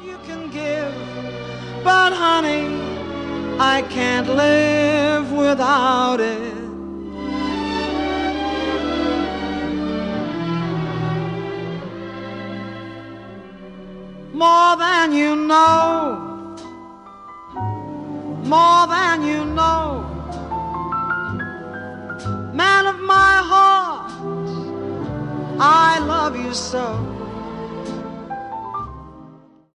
You can give, but honey, I can't live without it. More than you know, more than you know, man of my heart, I love you so.